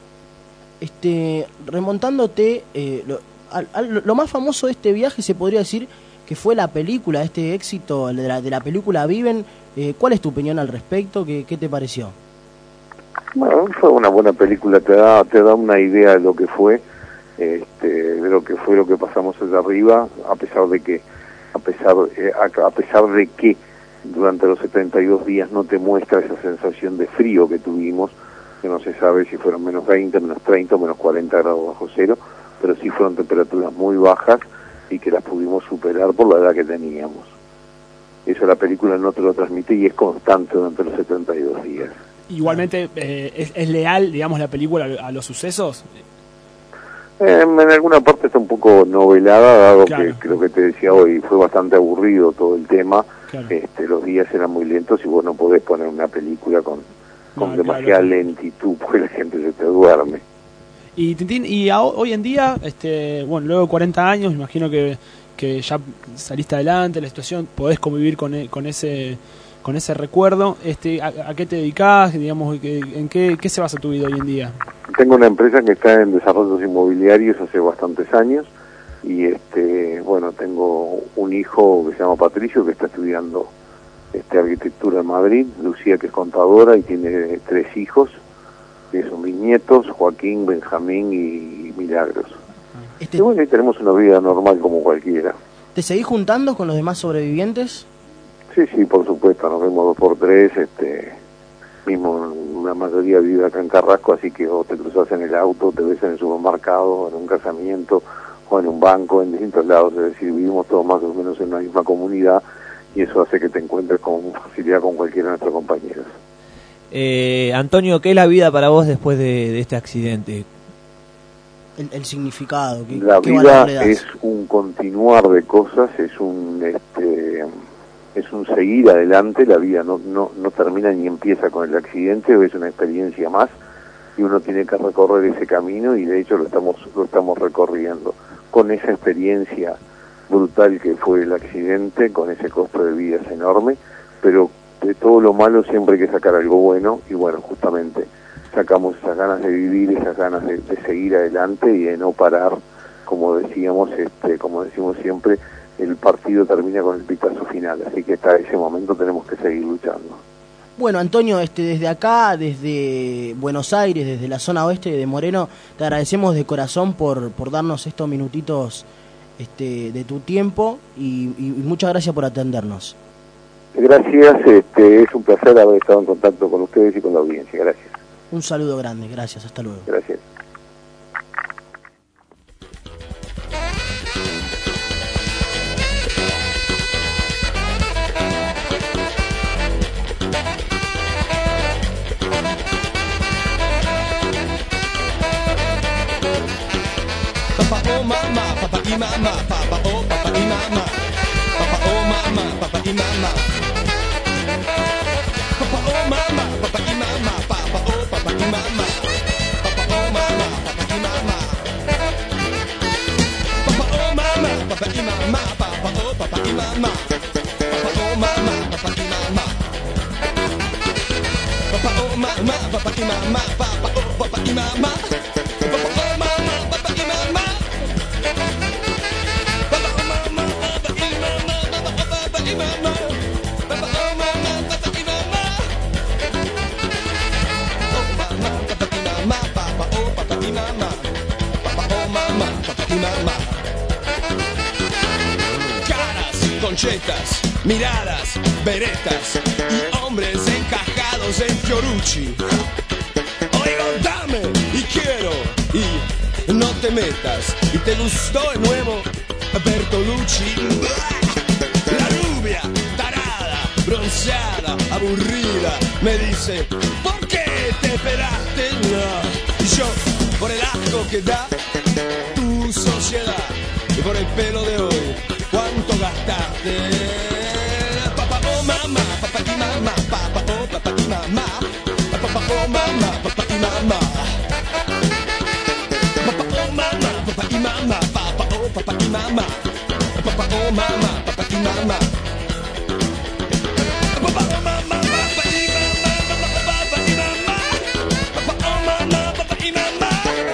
C: Remontándote, lo más famoso de este viaje se podría decir que fue la película, este éxito de la película Viven. ¿Cuál es tu opinión al respecto? ¿Qué te pareció?
R: Bueno, fue una buena película, te da una idea de lo que fue, de lo que pasamos allá arriba, a pesar de que durante los 72 días no te muestra esa sensación de frío que tuvimos, que no se sabe si fueron menos 20, menos 30 o menos 40 grados bajo cero, pero sí fueron temperaturas muy bajas y que las pudimos superar por la edad que teníamos. Eso la película no te lo transmite y es constante durante los 72 días.
D: Igualmente, ¿es leal, digamos, la película a los sucesos?
R: En alguna parte está un poco novelada, dado claro. que lo que te decía hoy, fue bastante aburrido todo el tema. Claro. Los días eran muy lentos y vos no podés poner una película con demasiada lentitud, porque la gente se te duerme.
D: Y Tintín, hoy en día, bueno, luego de 40 años, me imagino que ya saliste adelante, la situación, podés convivir con ese recuerdo. ¿A qué te dedicás? Digamos, ¿en qué se basa tu vida hoy en día?
R: Tengo una empresa que está en desarrollos inmobiliarios hace bastantes años y bueno, tengo un hijo que se llama Patricio, que está estudiando arquitectura en Madrid, Lucía, que es contadora, y tiene 3 hijos, que son mis nietos, Joaquín, Benjamín y Milagros. Y bueno, y tenemos una vida normal como cualquiera.
C: ¿Te seguís juntando con los demás sobrevivientes?
R: Sí, por supuesto, nos vemos 2 por 3, mismo la mayoría vive acá en Carrasco, así que o te cruzas en el auto, te ves en el supermercado, en un casamiento, o en un banco, en distintos lados, es decir, vivimos todos más o menos en una misma comunidad y eso hace que te encuentres con facilidad con cualquiera de nuestros compañeros.
E: Antonio, ¿qué es la vida para vos después de este accidente?
C: El significado.
R: La vida es un continuar de cosas, es un seguir adelante. La vida no termina ni empieza con el accidente, es una experiencia más y uno tiene que recorrer ese camino y de hecho lo estamos recorriendo con esa experiencia brutal que fue el accidente, con ese costo de vida es enorme, pero de todo lo malo siempre hay que sacar algo bueno y bueno, justamente sacamos esas ganas de vivir, esas ganas de seguir adelante y de no parar, como decíamos, como decimos siempre, el partido termina con el pitazo final, así que hasta ese momento tenemos que seguir luchando.
C: Bueno, Antonio, desde acá, desde Buenos Aires, desde la zona oeste de Moreno, te agradecemos de corazón por darnos estos minutitos de tu tiempo y muchas gracias por atendernos.
R: Gracias, es un placer haber estado en contacto con ustedes y con la audiencia, gracias.
C: Un saludo grande, gracias, hasta luego.
R: Gracias.
B: Papa oh mama, papa y mama, papa oh papa y mama, papa oh mama, papa y mama, papa oh mama, papa y mama, papa oh papa y mama, papa oh mama, papa y mama, papa oh mama, papa y mama, papa oh papa y mama, papa oh mama, papa y mama, papa oh mama, papa y mama, papa oh papa y mama. Conchetas, miradas, veretas y hombres encajados en Fiorucci. Oigo, dame y quiero y no te metas. Y te gustó el nuevo Bertolucci. La rubia, tarada, bronceada, aburrida, me dice, ¿por qué te esperaste? No. Y yo, por el asco que da tu sociedad y por el pelo de hoy, ¿cuánto gastaste? Papá oh mamá, papá y mamá, papá oh papá y mamá, papá oh mamá, papá y mamá, papá oh mamá, papá y mamá, papá oh papá y mamá, papá oh mamá, papá y mamá, papá oh mamá, papá y mamá, papá y mamá, papá oh mamá, papá y mamá,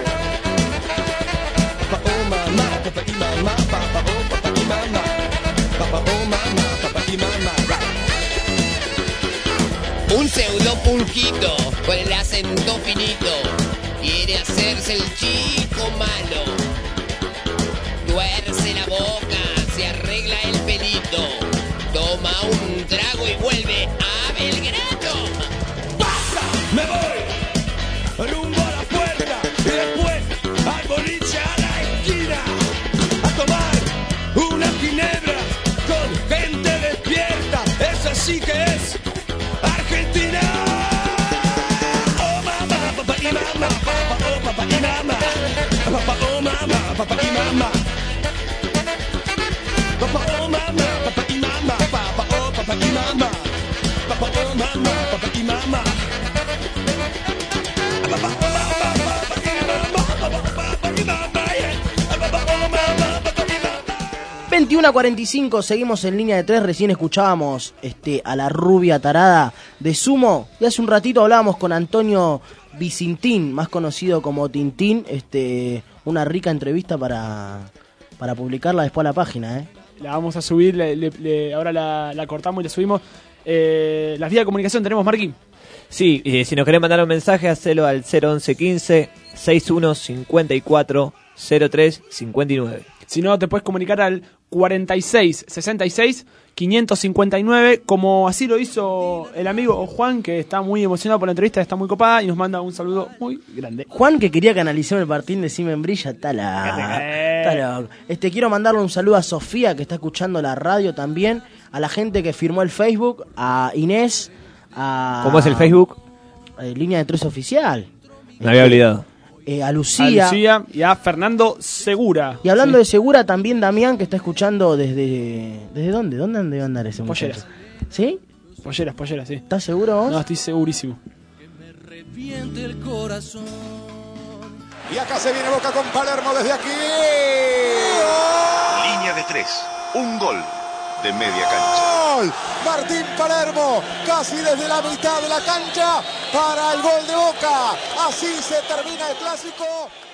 B: papá oh mamá, papá y mamá, papá oh papá y mamá. Papá, oh mamá, papá y mamá.
S: Un pseudo punquito con el acento finito quiere hacerse el chico malo. Tuerce la boca, se arregla el pelito, toma un trago y vuelve a Belgrano.
B: ¡Pasa! Me voy rumbo a la puerta y después al boliche a la esquina a tomar una ginebra con gente despierta. Esa sí que es Argentina. Oh mamá, papá y mamá, papá oh papá y mamá, papá oh mamá, papá y mamá, papá oh mamá, papá y mamá, papá oh papá y mamá, papá oh mamá, papá y mamá.
C: 21:45, seguimos en línea de 3, recién escuchábamos a la rubia tarada de Sumo y hace un ratito hablábamos con Antonio Vicentín, más conocido como Tintín, una rica entrevista para publicarla después a la página.
D: La vamos a subir, ahora la cortamos y la subimos. Las vías de comunicación tenemos, Marquín.
E: Sí, si nos querés mandar un mensaje, hacelo al 011 15 61 54 03 59.
D: Si no, te puedes comunicar al 4666-559, como así lo hizo el amigo Juan, que está muy emocionado por la entrevista, está muy copada y nos manda un saludo muy grande.
C: Juan, que quería que analicemos el partido de Simen Brilla, está loco. Quiero mandarle un saludo a Sofía, que está escuchando la radio también, a la gente que firmó el Facebook, a Inés,
E: ¿Cómo es el Facebook?
C: Línea de 3 Oficial.
E: Me había olvidado.
C: A Lucía
D: y a Fernando Segura.
C: Y hablando de Segura, también Damián, que está escuchando desde dónde debe andar ese muchacho.
D: Polleras.
C: ¿Sí?
D: Polleras, sí.
C: ¿Estás seguro vos?
D: No, estoy segurísimo.
B: Reviente el corazón. Y acá se viene Boca con Palermo desde aquí.
H: Línea de 3. Un gol de media cancha.
B: ¡Gol! Martín Palermo, casi desde la mitad de la cancha para el gol de Boca. Así se termina el clásico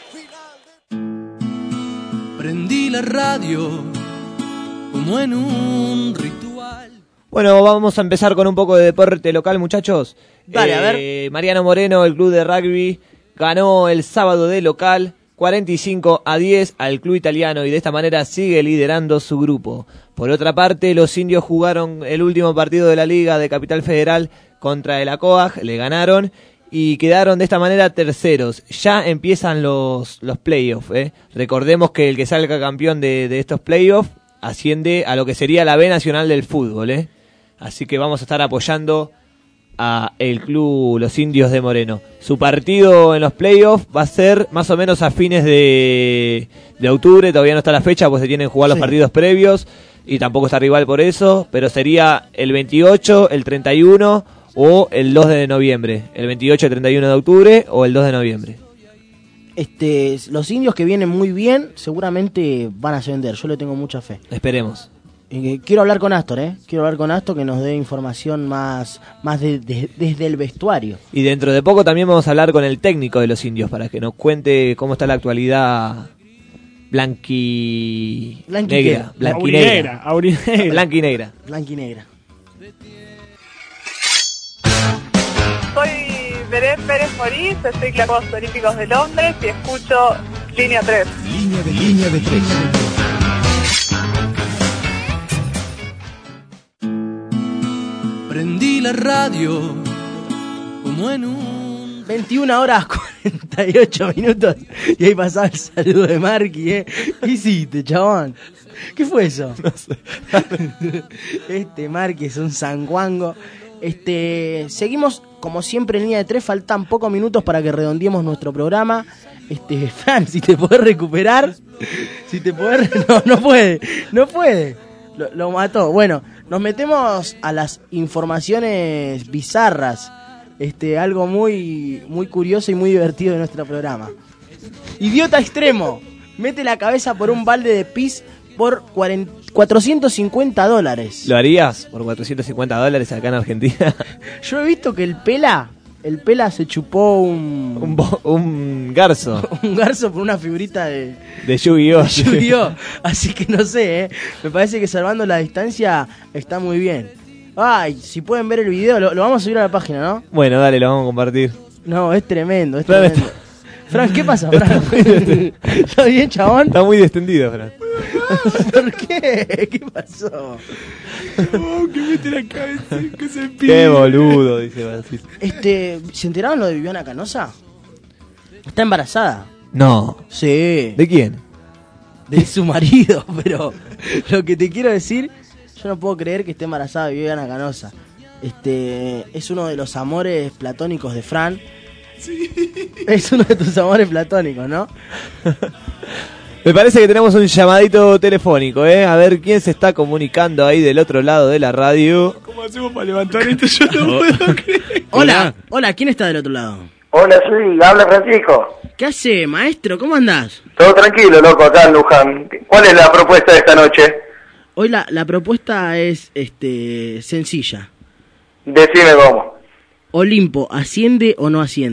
B: final.
T: Prendí la radio como en un ritual.
E: Bueno, vamos a empezar con un poco de deporte local, muchachos.
C: Dale, a ver.
E: Mariano Moreno, el club de rugby, ganó el sábado de local 45-10 al club italiano y de esta manera sigue liderando su grupo. Por otra parte, los indios jugaron el último partido de la Liga de Capital Federal contra el ACOAG, le ganaron y quedaron de esta manera terceros. Ya empiezan los playoffs. Recordemos que el que salga campeón de estos playoffs asciende a lo que sería la B Nacional del Fútbol. Así que vamos a estar apoyando a el club Los Indios de Moreno. Su partido en los playoffs va a ser más o menos a fines de octubre, todavía no está la fecha, pues se tienen que jugar los partidos previos y tampoco está rival por eso, pero sería el 28, el 31 o el 2 de noviembre. El 28, el 31 de octubre o el 2 de noviembre.
C: Los indios que vienen muy bien seguramente van a ascender, yo le tengo mucha fe.
E: Esperemos.
C: Quiero hablar con Astor, quiero hablar con Astor que nos dé información más desde el vestuario.
E: Y dentro de poco también vamos a hablar con el técnico de los indios para que nos cuente cómo está la actualidad blanquinegra.
U: Soy Belén Pérez Morís, estoy en los Juegos Olímpicos de Londres y escucho Línea 3.
H: Línea de 3.
T: Prendí la radio como en un...
C: 21 horas 48 minutos y ahí pasaba el saludo de Marqui, ¿Qué hiciste, chabón? ¿Qué fue eso?
E: No sé.
C: Marqui es un sanguango. Seguimos como siempre en línea de 3, faltan pocos minutos para que redondeemos nuestro programa. Fran, si te podés recuperar, no puede. Lo mató. Bueno, nos metemos a las informaciones bizarras. Algo muy, muy curioso y muy divertido de nuestro programa. Idiota extremo. Mete la cabeza por un balde de pis por $450.
E: ¿Lo harías por $450 acá en Argentina?
C: Yo he visto que el Pela se chupó
E: un garzo.
C: Un garzo por una figurita de
E: Yu-Gi-Oh.
C: Así que no sé, me parece que salvando la distancia está muy bien. Ay, si pueden ver el video, lo vamos a subir a la página, ¿no?
E: Bueno, dale, lo vamos a compartir.
C: No, es tremendo. Fran, ¿qué pasa, Fran? ¿Está bien, chabón?
E: Está muy distendido, Fran.
C: ¿Por qué? ¿Qué pasó?
D: Que mete la cabeza, que se pide.
E: Qué boludo, dice Brasil.
C: ¿Se enteraron lo de Viviana Canosa? Está embarazada.
E: No.
C: Sí.
E: ¿De quién?
C: De su marido, pero lo que te quiero decir, yo no puedo creer que esté embarazada Viviana Canosa. Es uno de los amores platónicos de Fran.
D: Sí.
C: Es uno de tus amores platónicos, ¿no?
E: Me parece que tenemos un llamadito telefónico, A ver quién se está comunicando ahí del otro lado de la radio.
D: ¿Cómo hacemos para levantar esto? Yo no puedo creer.
C: Hola, ¿quién está del otro lado?
V: Hola, sí, habla Francisco.
C: ¿Qué hace, maestro? ¿Cómo andás?
V: Todo tranquilo, loco, acá en Luján. ¿Cuál es la propuesta de esta noche?
C: Hoy la propuesta es sencilla.
V: Decime cómo.
C: ¿Olimpo asciende o no asciende?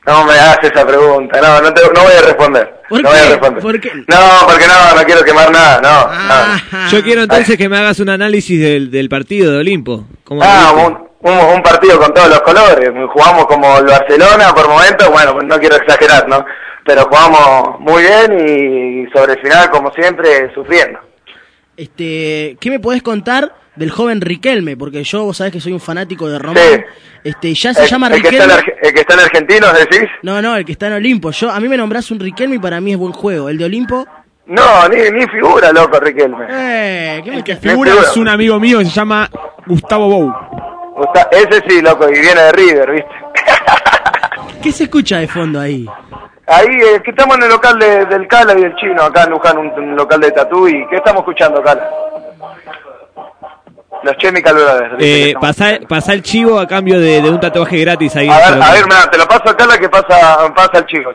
V: No me hagas esa pregunta, no voy a responder.
C: ¿Por
V: no
C: qué?
V: voy a responder.
C: ¿Por qué?
V: No, porque no quiero quemar nada, no.
E: Yo quiero entonces que me hagas un análisis del partido de Olimpo. ¿Cómo
V: Un partido con todos los colores. Jugamos como el Barcelona por momentos, bueno, no quiero exagerar, ¿no? Pero jugamos muy bien y sobre el final, como siempre, sufriendo.
C: ¿Qué me podés contar del joven Riquelme? Porque yo, vos sabés que soy un fanático de Román. Ya se llama Riquelme.
V: ¿El que está en Argentinos, decís?
C: No, el que está en Olimpo. A mí me nombrás un Riquelme y para mí es buen juego. ¿El de Olimpo?
V: No, ni figura, loco, Riquelme.
D: El que figura es un amigo mío que se llama Gustavo Bou.
V: Ese sí, loco, y viene de River, ¿viste?
C: ¿Qué se escucha de fondo ahí?
V: Ahí, que estamos en el local del Cala y del Chino, acá en Luján, un local de tatú. ¿Y qué estamos escuchando, Cala? Los Chemical Brothers.
E: Pasá el chivo a cambio de un tatuaje gratis ahí.
V: A ver, mirá, te lo paso a Cala que pasa el chivo.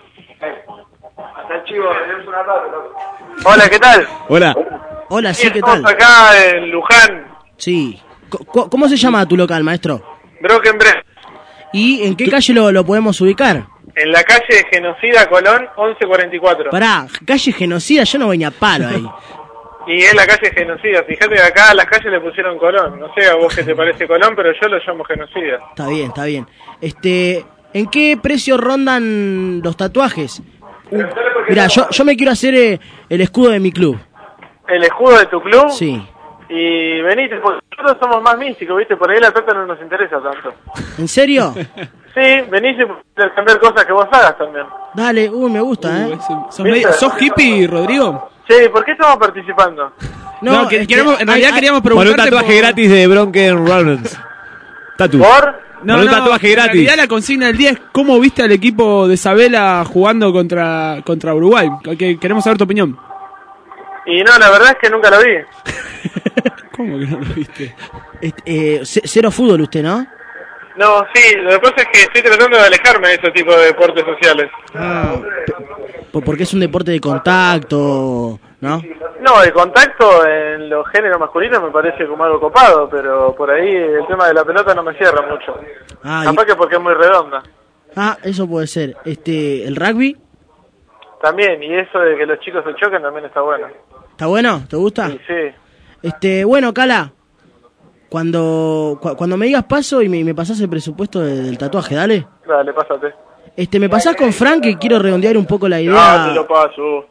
V: Pasa el chivo, tenemos una radio, loco. Hola, ¿qué tal?
C: Hola, sí, ¿qué tal?
V: Estamos acá en Luján.
C: Sí. ¿Cómo se llama tu local, maestro?
V: Brockenbrest.
C: ¿Y en qué calle lo podemos ubicar?
V: En la calle Genocida Colón 1144.
C: Pará, calle Genocida, yo no voy ni a palo ahí.
V: Y es la calle Genocida, fíjate que acá a las calles le pusieron Colón. No sé a vos qué te parece Colón, pero yo lo llamo Genocida.
C: Está bien. ¿En qué precio rondan los tatuajes? Mirá, yo me quiero hacer el escudo de mi club.
V: ¿El escudo de tu club?
C: Sí.
V: Y venite, porque nosotros somos más místicos, ¿viste? Por ahí la plata no nos interesa tanto.
C: ¿En serio?
V: Sí, venís y cambiar cosas que vos hagas también.
C: Dale, me gusta,
D: ¿Sos hippie, Rodrigo?
V: Sí, ¿por qué estamos participando?
D: No, en realidad queríamos preguntarte
E: por un tatuaje gratis de Bronken Rollins.
V: ¿Por?
E: Un tatuaje gratis.
D: En realidad la consigna del día es cómo viste al equipo de Sabela jugando contra Uruguay. Queremos saber tu opinión.
V: Y no, la verdad es que nunca lo vi.
D: ¿Cómo que no lo viste?
C: Cero fútbol usted, ¿no?
V: No, sí, lo que pasa es que estoy tratando de alejarme de ese tipo de deportes sociales.
C: Porque es un deporte de contacto, ¿no?
V: No, el contacto en los géneros masculinos me parece como algo copado, pero por ahí el tema de la pelota no me cierra mucho. Capaz que porque es muy redonda.
C: Eso puede ser. ¿El rugby?
V: También, y eso de que los chicos se choquen también está bueno.
C: ¿Está bueno? ¿Te gusta?
V: Sí.
C: Bueno, Cala, cuando me digas paso y me pasás el presupuesto del tatuaje, dale.
V: Dale, pásate.
C: ¿Me pasás con Frank que quiero redondear un poco la idea?
V: No, te lo paso.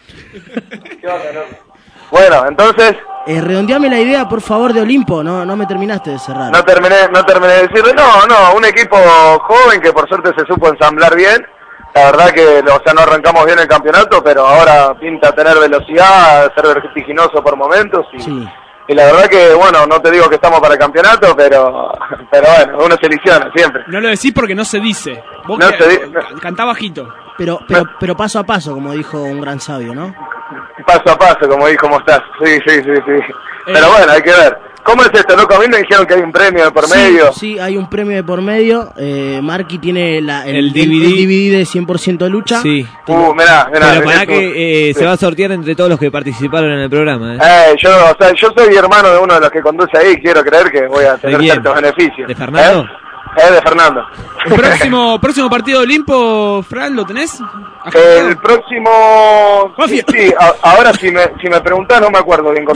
V: ¿Qué onda, no? Bueno, entonces...
C: redondeame la idea, por favor, de Olimpo, no me terminaste de cerrar.
V: No terminé de decirle, no, un equipo joven que por suerte se supo ensamblar bien. La verdad que, no arrancamos bien el campeonato, pero ahora pinta tener velocidad, ser vertiginoso por momentos y la verdad que, bueno, no te digo que estamos para el campeonato, pero bueno, uno se ilusiona siempre.
D: No lo decís porque no se dice. Vos cantá bajito.
C: Pero paso a paso, como dijo un gran sabio, ¿no?
V: Paso a paso, como dijo Mostaz. Sí. Pero bueno, hay que ver. ¿Cómo es esto, loco? A mí me dijeron que hay un premio de por medio.
C: Sí, hay un premio de por medio. Marky tiene el DVD de 100% lucha.
E: Sí.
V: Mirá.
E: Pero para que se va a sortear entre todos los que participaron en el programa.
V: Yo soy hermano de uno de los que conduce ahí. Quiero creer que voy a tener ciertos beneficios.
E: ¿De Fernando?
V: De Fernando.
D: ¿El próximo partido de Olimpo, Fran, lo tenés?
V: El próximo... Sí, ahora si me preguntás no me acuerdo bien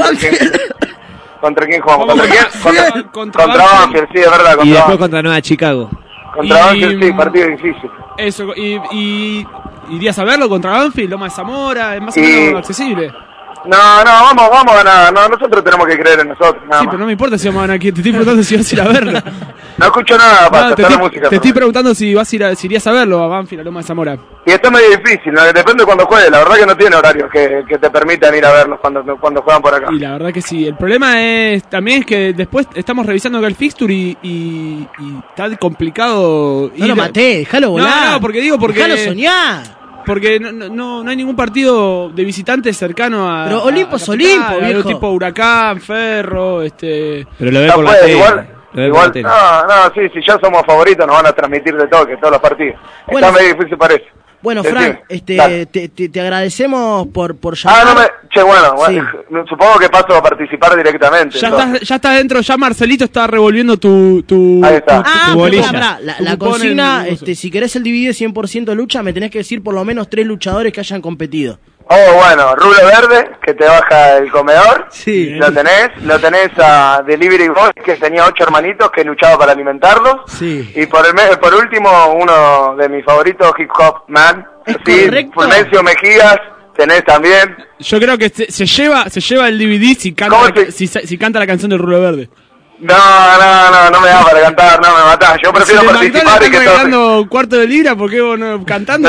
V: ¿Contra quién jugamos? Contra Banfield, sí, es verdad.
E: Y después contra Nueva Chicago.
V: Contra Banfield, sí, partido difícil.
D: Eso, y ¿irías a verlo contra Banfield? Loma de Zamora, es más o menos accesible.
V: No, vamos a ganar. No, nosotros tenemos que creer en nosotros.
D: Sí, pero no me importa si vamos a ganar aquí. Te estoy preguntando si vas a ir a verlo.
V: No escucho nada, la música.
D: Te estoy preguntando si irías a verlo a Banfield, a Loma de Zamora.
V: Y esto es medio difícil, ¿no? Depende de cuando juegue. La verdad que no tiene horarios que te permitan ir a verlos cuando juegan por acá.
D: Y la verdad que sí. El problema también es que después estamos revisando acá el fixture y está complicado.
C: No lo maté, déjalo volar.
D: No, porque
C: déjalo soñar.
D: Porque no hay ningún partido de visitantes cercano a...
C: Pero Olimpo es Olimpo, viejo.
D: Tipo Huracán, Ferro,
E: Pero lo ve por la tele.
V: Igual, sí, si ya somos favoritos nos van a transmitir de toque todos los partidos. Está medio difícil para eso.
C: Bueno,
V: Sí,
C: Fran,
V: sí.
C: te agradecemos por llamar.
V: Bueno, supongo que paso a participar directamente.
D: Ya está dentro, ya Marcelito está revolviendo tu
V: Ahí está.
D: tu bolilla.
C: Pará, la
D: Tu cupón
C: consigna,
D: en-
C: si querés el dividido 100% lucha, me tenés que decir por lo menos 3 luchadores que hayan competido.
V: Oh, bueno, Rulo Verde, que te baja el comedor.
C: Sí.
V: Lo tenés a Delivery Boy, que tenía 8 hermanitos que luchaba para alimentarlos.
C: Sí.
V: Y por último, uno de mis favoritos, Hip Hop Man. Sí, Fulgencio Mejías, tenés también.
D: Yo creo que se lleva el DVD si canta la canción de Rulo Verde.
V: No me da para cantar, no me matás. Yo prefiero
D: Si de
V: participar y
D: McDonald's
V: que
D: están
V: todos...
D: regalando cuarto de libra, ¿por qué vos no cantando?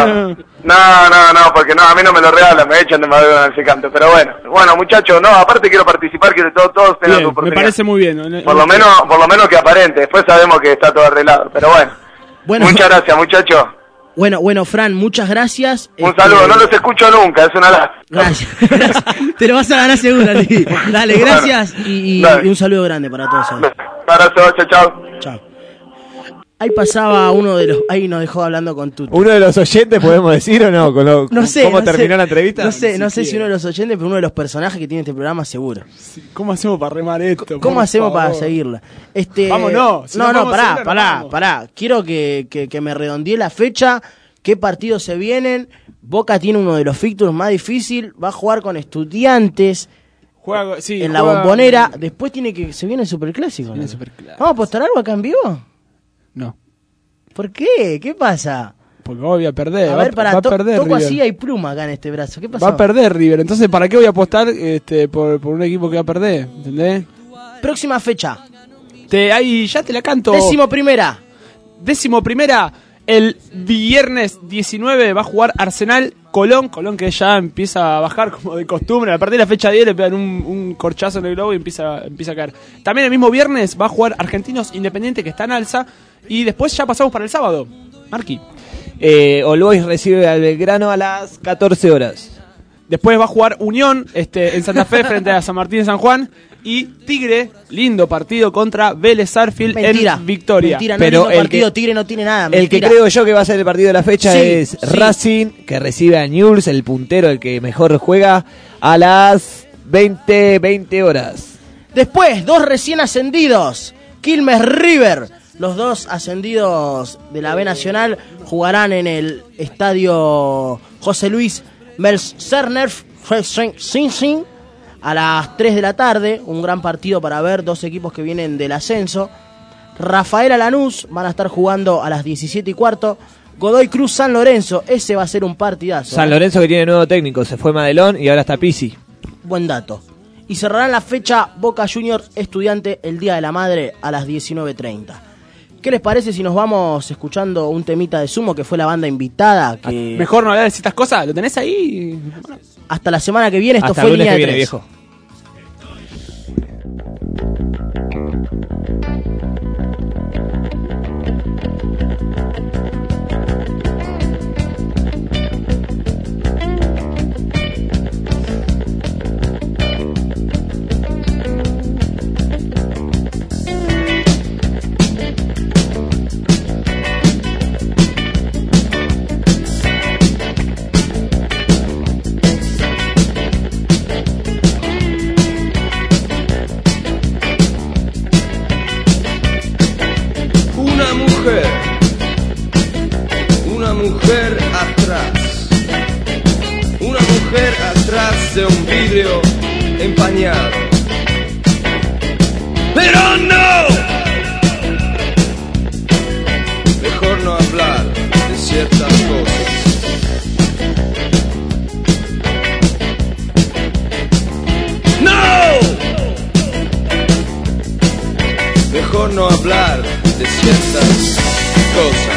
V: No, porque no, a mí no me lo regalan, me echan de McDonald's si canto. Pero bueno muchachos, no, aparte quiero participar, quiero que todos tengan
D: Bien,
V: su oportunidad.
D: me parece muy bien.
V: Por lo menos que aparente, después sabemos que está todo arreglado, pero bueno. Muchas gracias, muchachos.
C: Bueno, Fran, muchas gracias.
V: Un saludo, no los escucho nunca, es una lástima.
C: Gracias. Te lo vas a ganar seguro, Lee. Dale, gracias y un saludo grande para todos.
V: Abrazo, chao.
C: Chao. Ahí pasaba uno de los... Ahí nos dejó hablando con Tuto.
E: ¿Uno de los oyentes podemos decir o no?
C: No sé.
E: ¿Cómo
C: no
E: terminó
C: sé.
E: la entrevista?
C: No sé si uno de los oyentes, pero uno de los personajes que tiene este programa seguro.
D: ¿Cómo hacemos para remar esto?
C: ¿Cómo hacemos para seguirla?
D: Vámonos. Si no podemos seguirla,
C: pará. Quiero que me redondee la fecha. ¿Qué partidos se vienen? Boca tiene uno de los fixtures más difíciles. Va a jugar con Estudiantes en la Bombonera. Después se viene el Superclásico. ¿No? ¿Vamos a apostar algo acá en vivo?
D: No.
C: ¿Por qué? ¿Qué pasa?
D: Porque voy a perder.
C: A ver,
D: va a perder
C: toco
D: River.
C: así, hay pluma acá en este brazo. ¿Qué pasó?
D: Va a perder River. Entonces, ¿para qué voy a apostar por un equipo que va a perder? ¿Entendés?
C: Próxima fecha.
D: Ahí ya te la canto.
C: 11ª.
D: 11ª. El viernes 19 va a jugar Arsenal Colón que ya empieza a bajar como de costumbre. A partir de la fecha 10 le pegan un corchazo en el globo y empieza a caer. También el mismo viernes va a jugar Argentinos Independiente, que está en alza. Y después ya pasamos para el sábado. Marqui.
E: All Boys recibe al Belgrano a las 14 horas.
D: Después va a jugar Unión en Santa Fe frente a San Martín de San Juan. Y Tigre, lindo partido contra Vélez Sarsfield en Victoria.
C: Mentira,
E: pero
C: el partido, Tigre no tiene nada.
E: El que creo yo que va a ser el partido de la fecha es
C: sí.
E: Racing, que recibe a Newell's, el puntero, el que mejor juega, a las 20 horas.
C: Después, 2 recién ascendidos. Quilmes River. Los 2 ascendidos de la B Nacional jugarán en el estadio José Luis Melserner a las 3 de la tarde. Un gran partido para ver, 2 equipos que vienen del ascenso. Rafaela Lanús van a estar jugando a las 17:15. Godoy Cruz San Lorenzo, ese va a ser un partidazo.
E: San Lorenzo que tiene nuevo técnico, se fue Madelón y ahora está Pizzi.
C: Buen dato. Y cerrarán la fecha Boca Juniors Estudiante el Día de la Madre a las 19:30. ¿Qué les parece si nos vamos escuchando un temita de Sumo, que fue la banda invitada? Que...
D: Mejor no hablar de ciertas cosas, ¿lo tenés ahí?
C: Hasta la semana que viene, esto
E: hasta
C: fue
E: el lunes
C: Línea
E: que
C: de
E: viene,
C: 3.
E: viejo.
B: Una mujer atrás. Una mujer atrás de un vidrio empañado. Pero no. Mejor no hablar de ciertas cosas. ¡No! Mejor no hablar de ciertas cosas.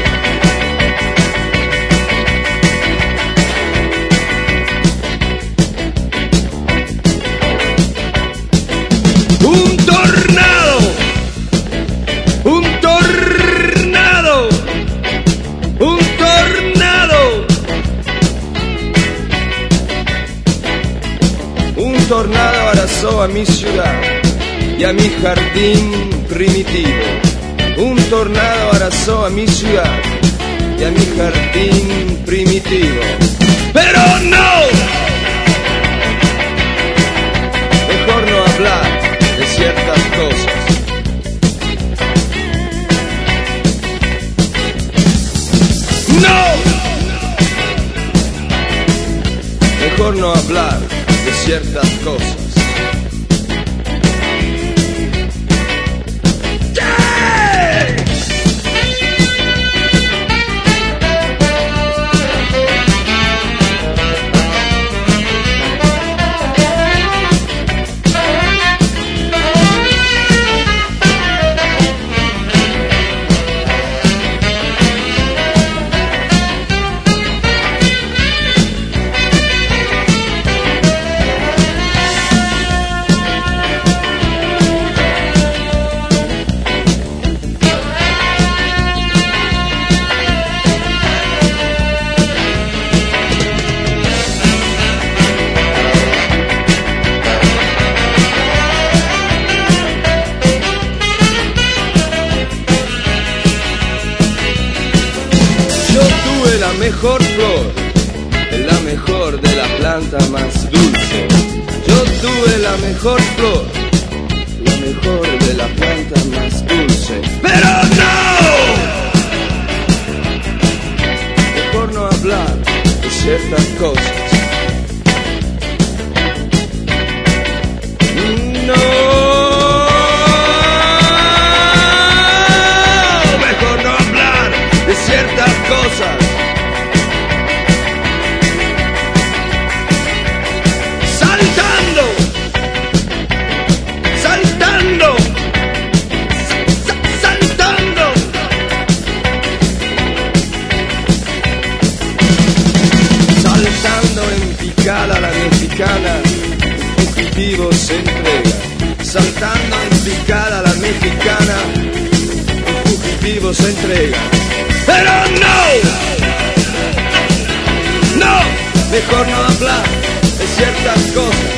B: Un tornado, un tornado, un tornado, un tornado arrasó a mi ciudad y a mi jardín primitivo. Un tornado arrasó a mi ciudad y a mi jardín primitivo. Pero no, mejor no hablar de ciertas cosas. No, mejor no hablar de ciertas cosas. Mejor flor, la mejor de la planta más dulce. Yo tuve la mejor flor, la mejor de la planta más dulce. Pero no, mejor no hablar de ciertas cosas. No, mejor no hablar de ciertas cosas. A la mexicana, un fugitivo se entrega. Saltando en picada a la mexicana, un fugitivo se entrega. Pero no, no, mejor no hablar de ciertas cosas.